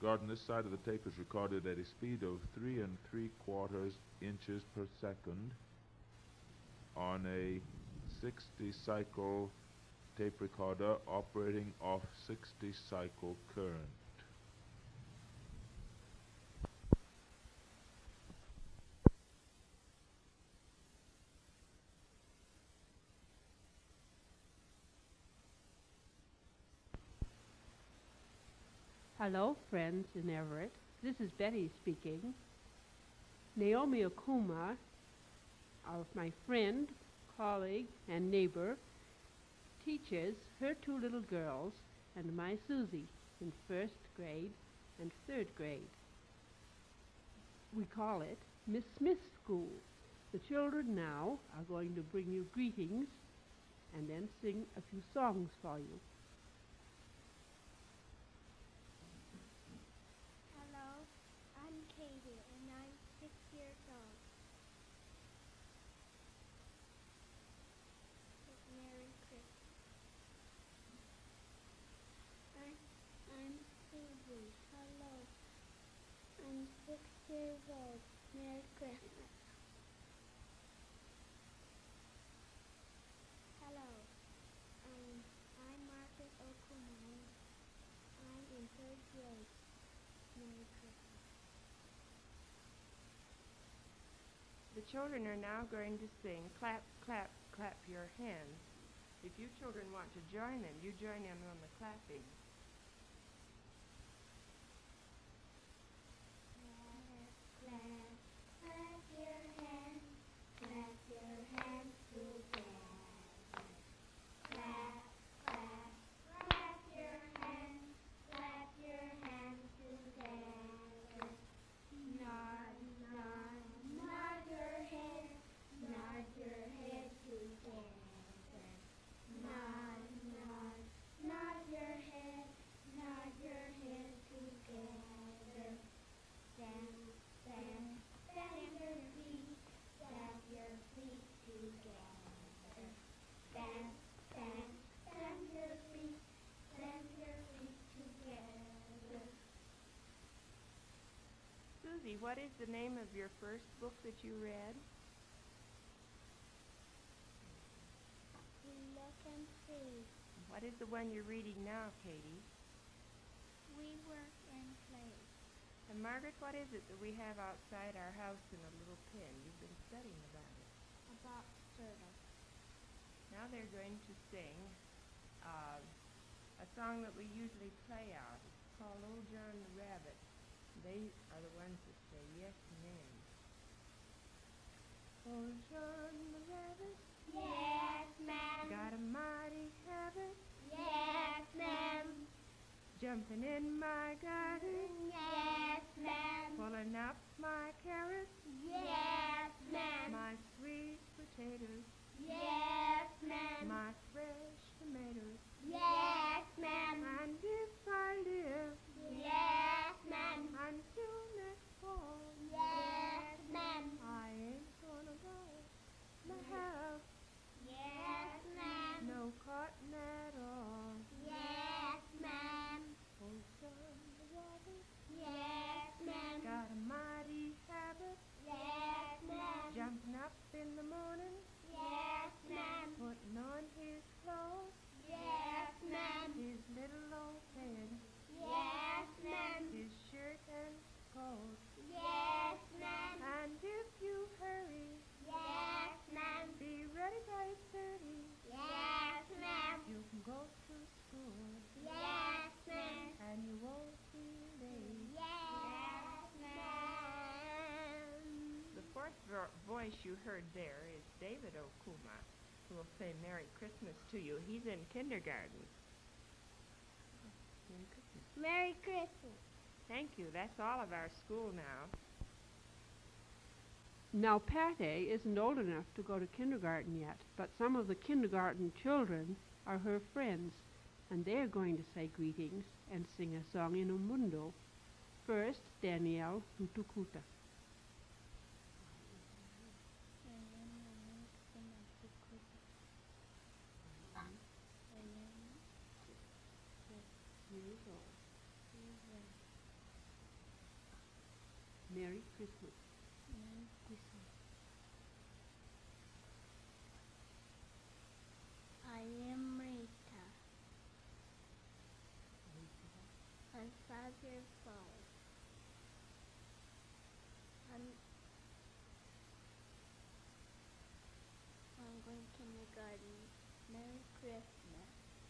garden. This side of the tape is recorded at a speed of 3 3/4 inches per second on a 60 cycle tape recorder operating off 60 cycle current. Hello, friends in Everett. This is Betty speaking. Naomi Okuma, my friend, colleague, and neighbor, teaches her two little girls and my Susie in first grade and third grade. We call it Miss Smith's School. The children now are going to bring you greetings and then sing a few songs for you. Hello, I'm Katie, and I'm 6 years old. Merry Christmas. I'm Susie. Hello, I'm 6 years old. Merry Christmas. Hello, I'm Margaret Okuma. I'm in third grade. Merry Christmas. The children are now going to sing Clap, Clap, Clap Your Hands. If you children want to join them, you join in on the clapping. Clap, clap your hands, clap your hands together. Clap, clap, clap your hands, clap your hands together. Nod, nod, nod your head, nod your head together. Nod, nod, nod your head, nod your head together. Stand, stand, stand your feet together. Stand, stand, stand your feet together. Susie, what is the name of your first book that you read? Look and see. What is the one you're reading now, Katie? We work and play. And Margaret, what is it that we have outside our house in a little pen? You've been studying about it. A box turtle. Now they're going to sing a song that we usually play out. It's called Old John the Rabbit. They are the ones that say yes, ma'am. Old John the Rabbit Yes, ma'am. got a mighty habit, Yes, ma'am. jumping in my garden, Yes, ma'am. pulling up my carrots, Yes, ma'am. my sweet potatoes, Yes, ma'am. my fresh tomatoes. Yes, ma'am. And if I live Yes, ma'am. until next fall, Yes, ma'am. I ain't gonna go to have Yes, ma'am. no cotton at all. Yes, ma'am. Old John the Rabbit Yes, ma'am. got a mighty habit, Yes, ma'am. jumping up in the morning, Yes, ma'am. putting on his clothes, Yes, ma'am. his little old pants, Yes, ma'am. his shirt and coat. Yes, ma'am. And if you hurry, Yes, ma'am. be ready by 30, Yes, ma'am. you can go to school, Yes, ma'am. and you won't be late. Yes, ma'am. The fourth voice you heard there is David Okuma, who will say Merry Christmas to you. He's in kindergarten. Merry Christmas. Merry Christmas. Thank you. That's all of our school now. Now, Patty isn't old enough to go to kindergarten yet, but some of the kindergarten children are her friends, and they're going to say greetings and sing a song in Umundo. First, Danielle Lutukuta. Merry Christmas. Merry Christmas. I am Rita. I'm 5 years old. I'm going kindergarten. Merry Christmas.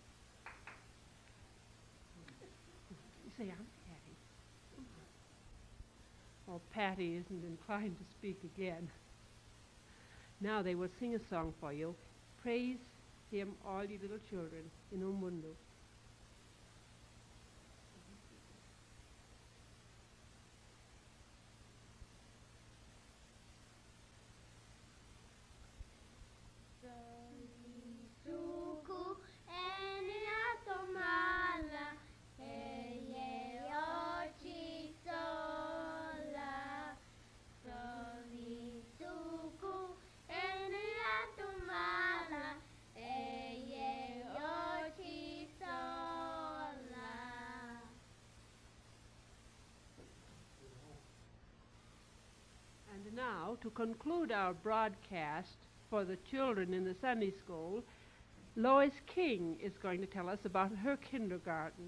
You say, I'm Patty. Well, Patty isn't inclined to speak again. Now they will sing a song for you. Praise him, all you little children, in un mundo. Suku eniatomala eyeochi sola. Suku eniatomala eyeochi sola. And now, to conclude our broadcast for the children in the Sunday school, Lois King is going to tell us about her kindergarten.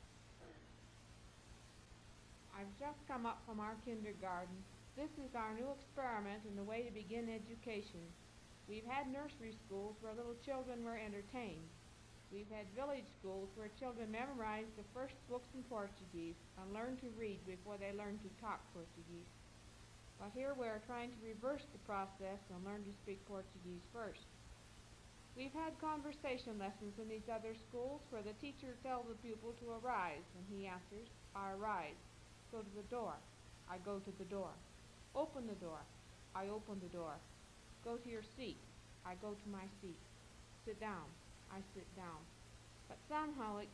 I've just come up from our kindergarten. This is our new experiment in the way to begin education. We've had nursery schools where little children were entertained. We've had village schools where children memorized the first books in Portuguese and learned to read before they learned to talk Portuguese. But here we are trying to reverse the process and learn to speak Portuguese first. We've had conversation lessons in these other schools where the teacher tells the pupil to arise, and he answers, I arise. Go to the door. I go to the door. Open the door. I open the door. Go to your seat. I go to my seat. Sit down. I sit down. But somehow it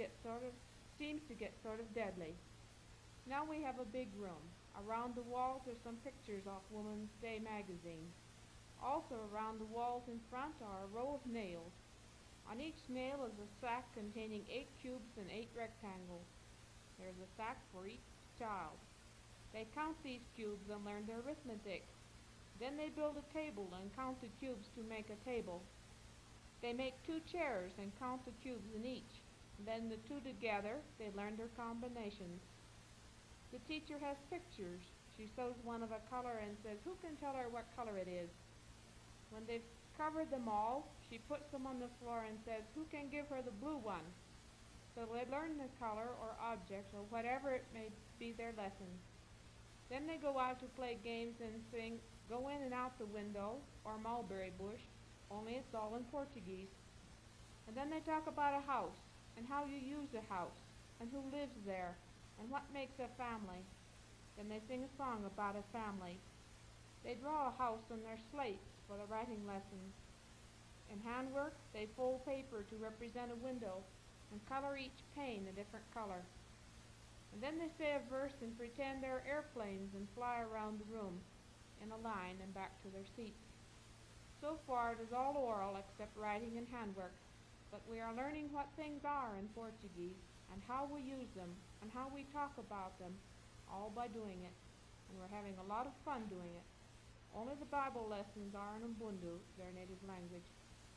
seems to get sort of deadly. Now we have a big room. Around the walls are some pictures off Woman's Day magazine. Also around the walls in front are a row of nails. On each nail is a sack containing 8 cubes and 8 rectangles. There's a sack for each child. They count these cubes and learn their arithmetic. Then they build a table and count the cubes to make a table. They make 2 chairs and count the cubes in each. Then the 2 together, they learn their combinations. The teacher has pictures. She shows one of a color and says, who can tell her what color it is? When they've covered them all, she puts them on the floor and says, who can give her the blue one? So they learn the color or object or whatever it may be their lesson. Then they go out to play games and sing, Go In and Out the Window or Mulberry Bush, only it's all in Portuguese. And then they talk about a house and how you use a house and who lives there and what makes a family. Then they sing a song about a family. They draw a house on their slates for the writing lessons. In handwork, they fold paper to represent a window and color each pane a different color. And then they say a verse and pretend they're airplanes and fly around the room in a line and back to their seats. So far it is all oral except writing and handwork, but we are learning what things are in Portuguese and how we use them and how we talk about them, all by doing it. And we're having a lot of fun doing it. Only the Bible lessons are in Ubuntu, their native language.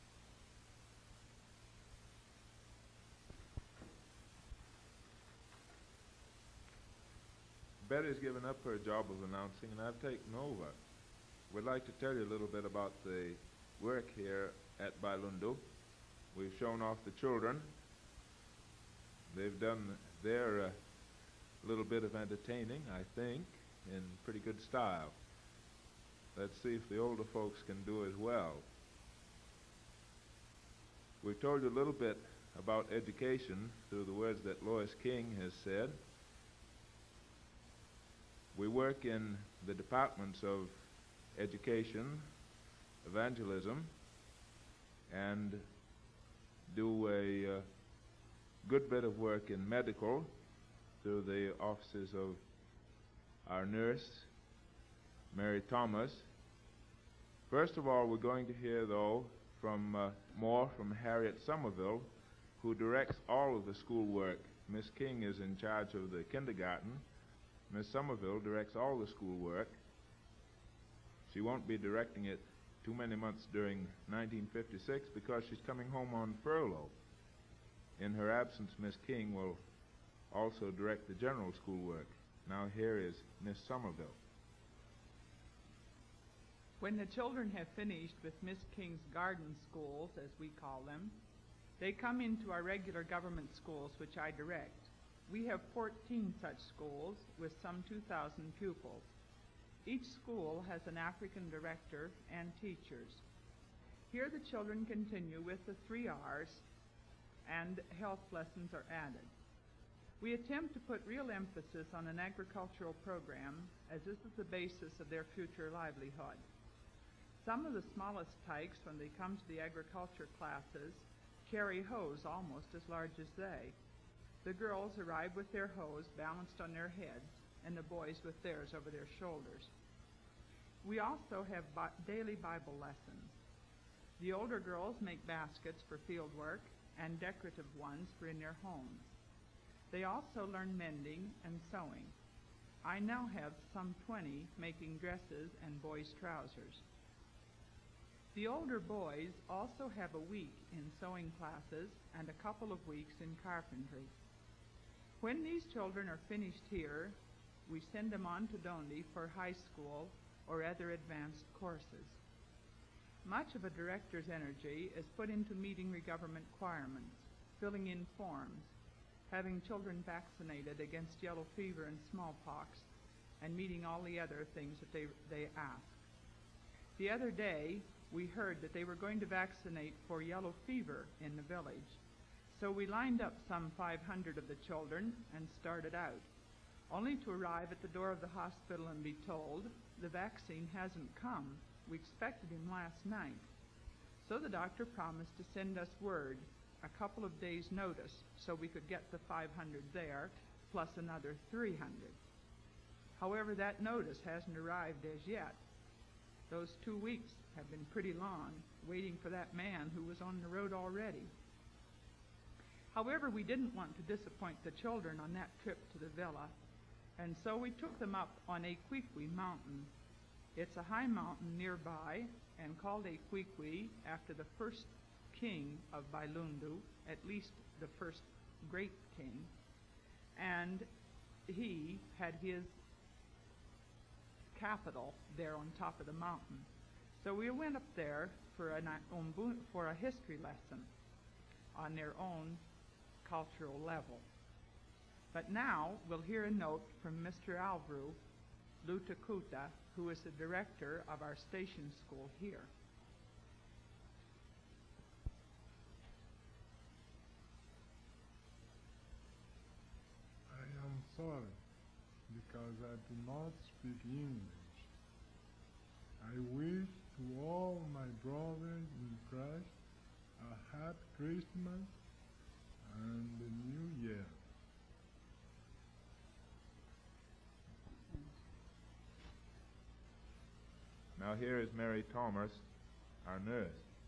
Betty's given up her job of announcing, and I've taken over. We'd like to tell you a little bit about the work here at Bailundu. We've shown off the children. They've done their little bit of entertaining, I think, in pretty good style. Let's see if the older folks can do as well. We've told you a little bit about education through the words that Lois King has said. We work in the departments of education, evangelism, and do a good bit of work in medical through the offices of our nurse, Mary Thomas. First of all, we're going to hear, though, more from Harriet Somerville, who directs all of the schoolwork. Miss King is in charge of the kindergarten. Miss Somerville directs all the schoolwork. She won't be directing it too many months during 1956 because she's coming home on furlough. In her absence, Miss King will also direct the general schoolwork. Now here is Miss Somerville. When the children have finished with Miss King's garden schools, as we call them, they come into our regular government schools, which I direct. We have 14 such schools with some 2,000 pupils. Each school has an African director and teachers. Here the children continue with the 3 R's, and health lessons are added. We attempt to put real emphasis on an agricultural program, as this is the basis of their future livelihood. Some of the smallest tykes, when they come to the agriculture classes, carry hoes almost as large as they. The girls arrive with their hoes balanced on their heads, and the boys with theirs over their shoulders. We also have daily Bible lessons. The older girls make baskets for field work and decorative ones for in their homes. They also learn mending and sewing. I now have some 20 making dresses and boys' trousers. The older boys also have a week in sewing classes and a couple of weeks in carpentry. When these children are finished here, we send them on to Dundee for high school or other advanced courses. Much of a director's energy is put into meeting the government requirements, filling in forms, having children vaccinated against yellow fever and smallpox, and meeting all the other things that they ask. The other day, we heard that they were going to vaccinate for yellow fever in the village. So we lined up some 500 of the children and started out, only to arrive at the door of the hospital and be told, the vaccine hasn't come. We expected him last night. So the doctor promised to send us word a couple of days' notice so we could get the 500 there, plus another 300. However, that notice hasn't arrived as yet. Those 2 weeks have been pretty long, waiting for that man who was on the road already. However, we didn't want to disappoint the children on that trip to the villa, and so we took them up on Equiqui Mountain. It's a high mountain nearby and called Equiqui after the first king of Bailundu, at least the first great king, and he had his capital there on top of the mountain. So we went up there for a history lesson on their own cultural level. But now we'll hear a note from Mr. Alvaro Lutakuta, who is the director of our station school here. I am sorry because I do not speak English. I wish to all my brothers in Christ a happy Christmas and the New Year. Now here is Mary Thomas, our nurse.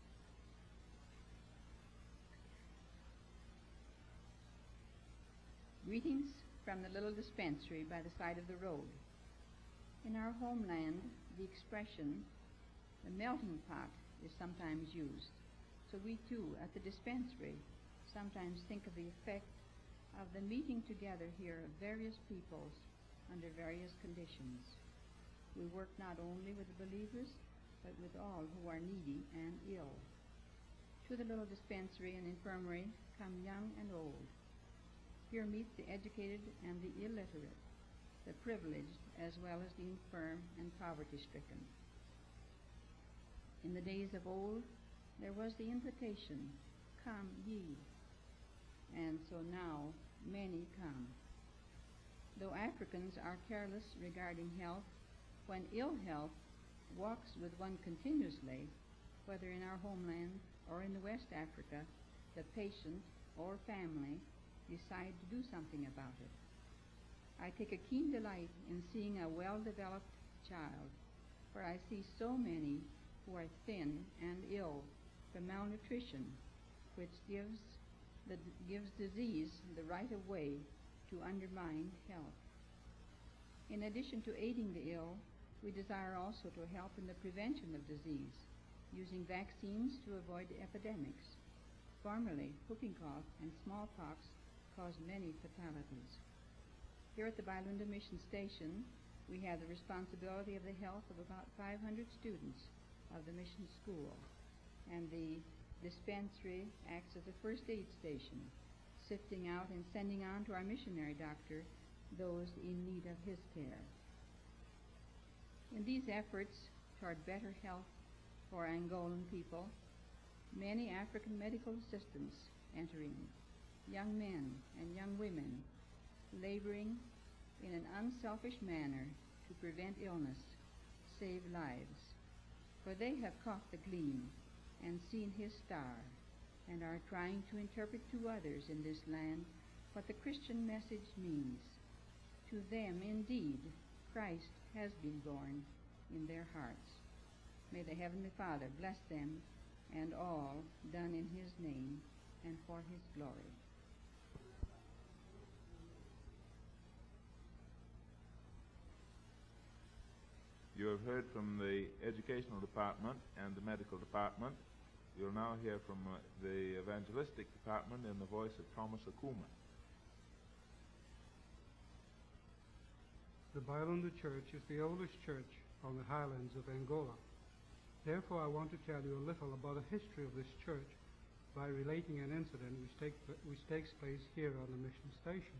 Greetings from the little dispensary by the side of the road. In our homeland, the expression, the melting pot, is sometimes used. So we too, at the dispensary, sometimes think of the effect of the meeting together here of various peoples under various conditions. We work not only with the believers, but with all who are needy and ill. To the little dispensary and infirmary come young and old. Here meet the educated and the illiterate, the privileged as well as the infirm and poverty-stricken. In the days of old, there was the invitation, "Come ye," and so now many come. Though Africans are careless regarding health, when ill health walks with one continuously, whether in our homeland or in the West Africa, the patient or family decide to do something about it. I take a keen delight in seeing a well-developed child, for I see so many who are thin and ill from malnutrition, which gives disease the right of way to undermine health. In addition to aiding the ill, we desire also to help in the prevention of disease, using vaccines to avoid epidemics. Formerly, whooping cough and smallpox caused many fatalities. Here at the Bailunda Mission Station, we have the responsibility of the health of about 500 students of the mission school, and the dispensary acts as a first aid station, sifting out and sending on to our missionary doctor those in need of his care. In these efforts toward better health for Angolan people, many African medical assistants enter in, young men and young women, laboring in an unselfish manner to prevent illness, save lives. For they have caught the gleam and seen his star, and are trying to interpret to others in this land what the Christian message means. To them, indeed, Christ has been born in their hearts. May the Heavenly Father bless them and all done in his name and for his glory. You have heard from the Educational Department and the Medical Department. You'll now hear from the Evangelistic Department in the voice of Thomas Akuma. The Bailunda Church is the oldest church on the highlands of Angola. Therefore, I want to tell you a little about the history of this church by relating an incident which takes place here on the mission station.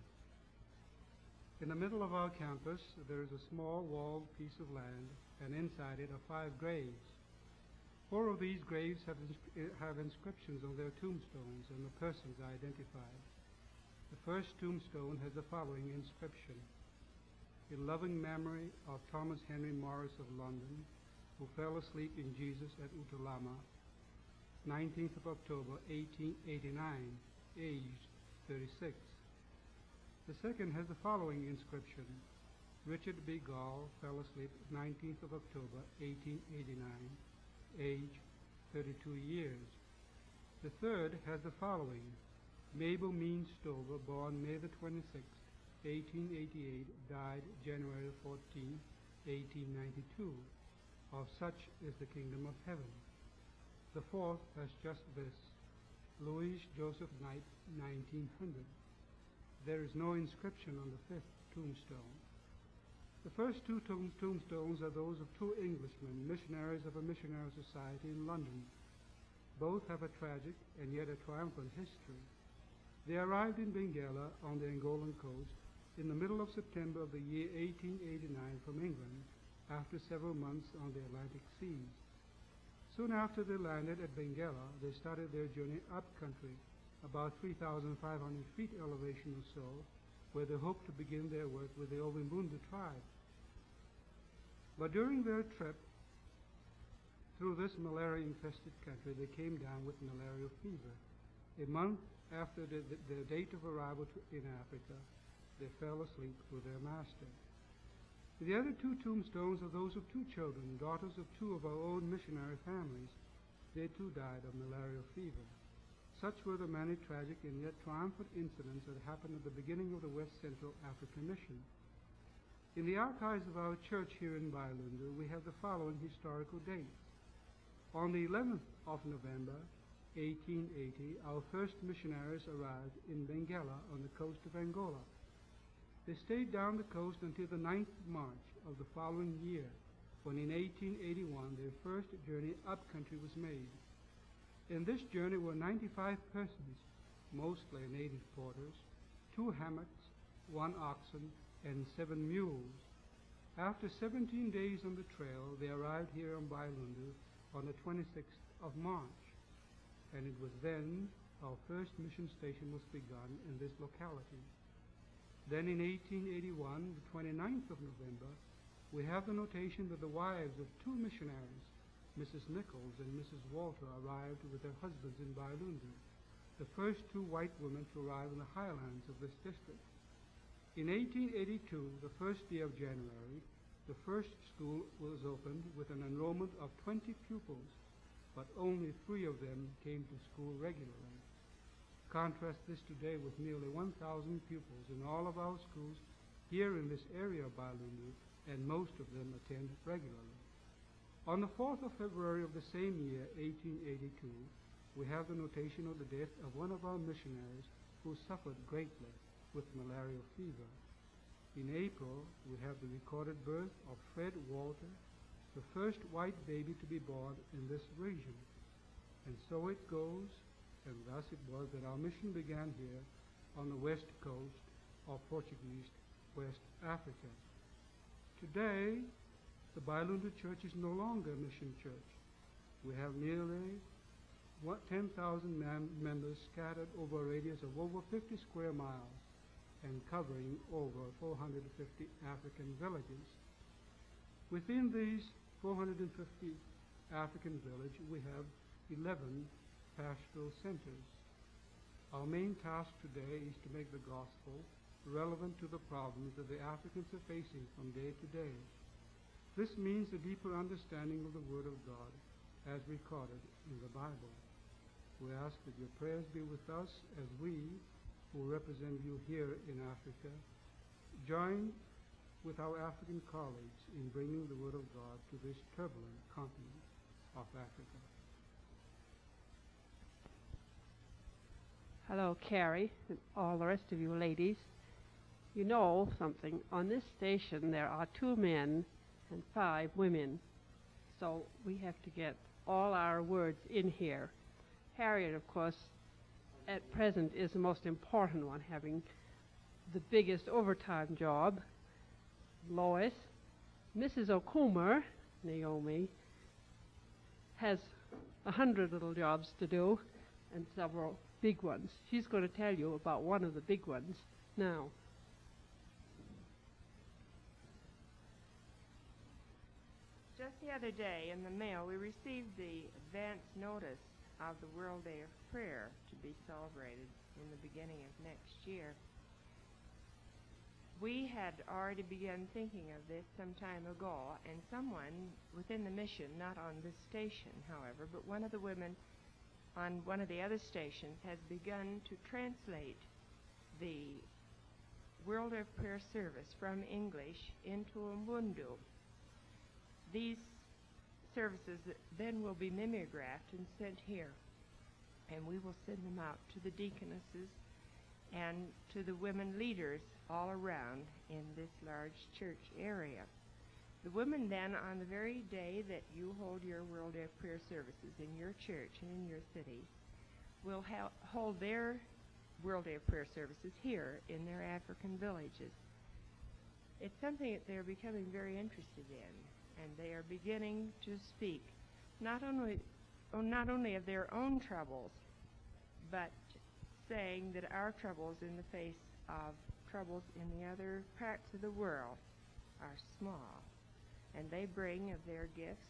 In the middle of our campus, there is a small walled piece of land, and inside it are 5 graves. 4 of these graves have inscriptions on their tombstones, and the persons are identified. The first tombstone has the following inscription: "In loving memory of Thomas Henry Morris of London, who fell asleep in Jesus at Utalama, 19th of October, 1889, aged 36. The second has the following inscription: Richard B. Gall fell asleep 19th of October, 1889, age 32 years. The third has the following: Mabel Mean Stover, born May the 26th, 1888, died January 14, 1892. Of such is the kingdom of heaven. The fourth has just this: Louis Joseph Knight, 1900. There is no inscription on the 5th tombstone. The first 2 tombstones are those of 2 Englishmen, missionaries of a missionary society in London. Both have a tragic and yet a triumphant history. They arrived in Benguela on the Angolan coast in the middle of September of the year 1889 from England, after several months on the Atlantic seas. Soon after they landed at Benguela, they started their journey up country, about 3,500 feet elevation or so, where they hoped to begin their work with the Ovimbundu tribe. But during their trip through this malaria-infested country, they came down with malarial fever. A month after the date of arrival in Africa, they fell asleep with their master. The other 2 tombstones are those of 2 children, daughters of 2 of our own missionary families. They too died of malarial fever. Such were the many tragic and yet triumphant incidents that happened at the beginning of the West Central African Mission. In the archives of our church here in Bailunda, we have the following historical dates. On the 11th of November, 1880, our first missionaries arrived in Benguela on the coast of Angola. They stayed down the coast until the 9th of March of the following year, when in 1881 their first journey up country was made. In this journey were 95 persons, mostly native porters, 2 hammocks, 1 oxen, and 7 mules. After 17 days on the trail, they arrived here on Bailunda on the 26th of March, and it was then our first mission station was begun in this locality. Then in 1881, the 29th of November, we have the notation that the wives of 2 missionaries, Mrs. Nichols and Mrs. Walter, arrived with their husbands in Bailunda, the first 2 white women to arrive in the highlands of this district. In 1882, the first day of January, the first school was opened with an enrollment of 20 pupils, but only 3 of them came to school regularly. Contrast this today with nearly 1,000 pupils in all of our schools here in this area of Bailundu, and most of them attend regularly. On the 4th of February of the same year, 1882, we have the notation of the death of one of our missionaries who suffered greatly with malarial fever. In April, we have the recorded birth of Fred Walter, the first white baby to be born in this region. And so it goes, and thus it was that our mission began here on the west coast of Portuguese West Africa. Today, the Bailundu Church is no longer a mission church. We have nearly 10,000 members scattered over a radius of over 50 square miles and covering over 450 African villages. Within these 450 African villages, we have 11 pastoral centers. Our main task today is to make the gospel relevant to the problems that the Africans are facing from day to day. This means a deeper understanding of the Word of God as recorded in the Bible. We ask that your prayers be with us as we, who represent you here in Africa, join with our African colleagues in bringing the Word of God to this turbulent continent of Africa. Hello, Carrie, and all the rest of you ladies. You know something. On this station, there are 2 men and 5 women. So we have to get all our words in here. Harriet, of course, at present is the most important one, having the biggest overtime job. Lois, Mrs. Okumer, Naomi, has 100 little jobs to do and several big ones. She's going to tell you about one of the big ones now. Just the other day in the mail, we received the advance notice of the World Day of Prayer to be celebrated in the beginning of next year. We had already begun thinking of this some time ago, and someone within the mission, not on this station, however, but one of the women on one of the other stations has begun to translate the World Day of Prayer service from English into Mbundu. These services then will be mimeographed and sent here, and we will send them out to the deaconesses and to the women leaders all around in this large church area. The women then, on the very day that you hold your World Day of Prayer services in your church and in your city, will hold their World Day of Prayer services here in their African villages. It's something that they're becoming very interested in, and they are beginning to speak not only of their own troubles, but saying that our troubles in the face of troubles in the other parts of the world are small, and they bring of their gifts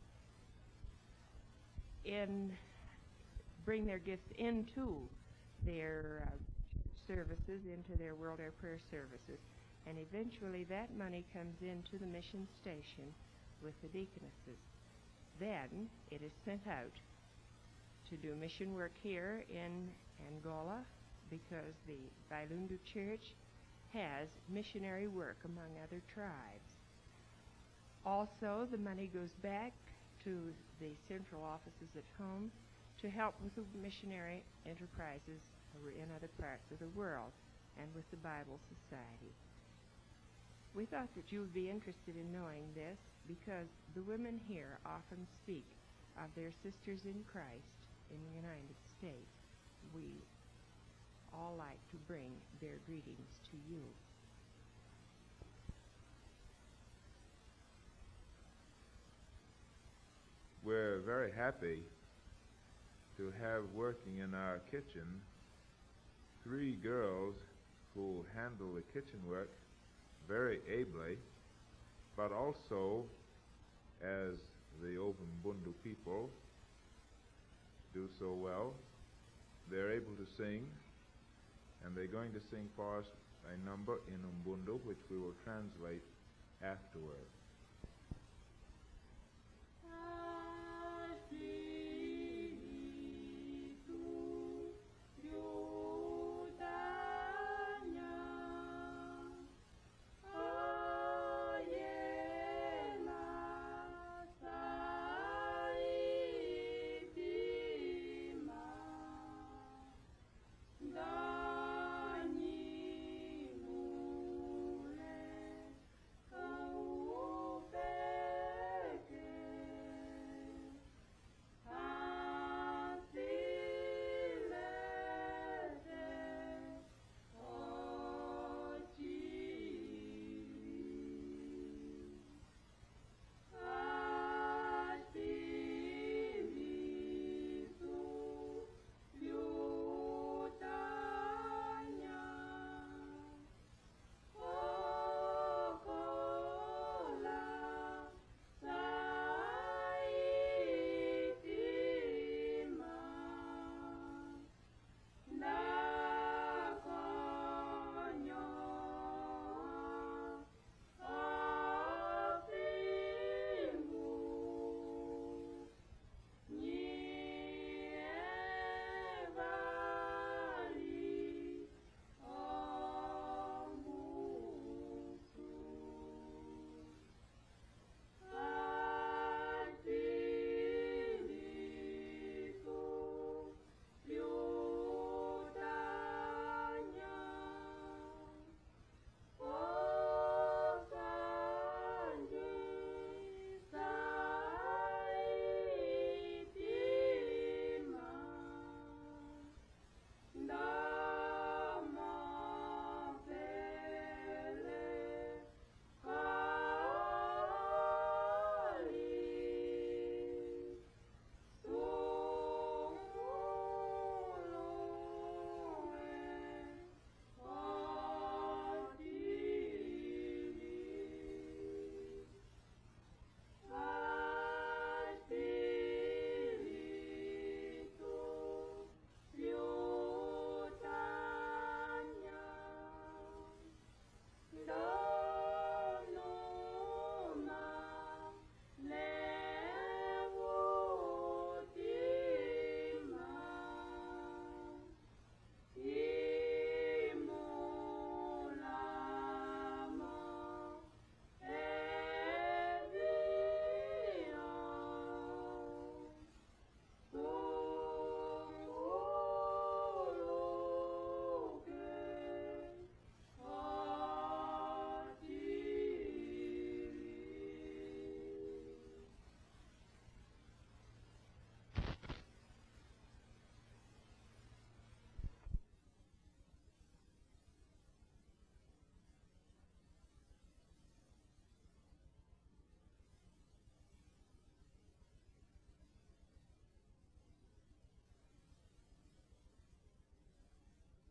into their services, into their World Day of Prayer services, and eventually that money comes into the mission station with the deaconesses. Then it is sent out to do mission work here in Angola, because the Bailundu Church has missionary work among other tribes. Also, the money goes back to the central offices at home to help with the missionary enterprises in other parts of the world and with the Bible Society. We thought that you would be interested in knowing this, because the women here often speak of their sisters in Christ in the United States. We all like to bring their greetings to you. We're very happy to have working in our kitchen 3 girls who handle the kitchen work very ably, but also, as the Ovumbundu people do so well, they're able to sing, and they're going to sing for us a number in Umbundu, which we will translate afterward.